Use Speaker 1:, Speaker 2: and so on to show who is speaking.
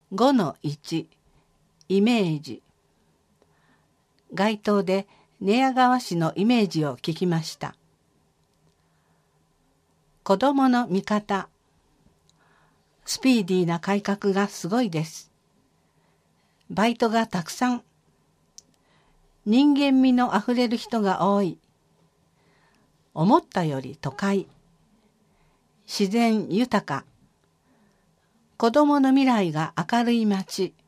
Speaker 1: 5-1 イメージ。街頭で寝屋川市のイメージを聞きました。子どもの味方。スピーディーな改革がすごいです。バイトがたくさん。人間味のあふれる人が多い。思ったより都会。自然豊か。子どもの未来が明るい街。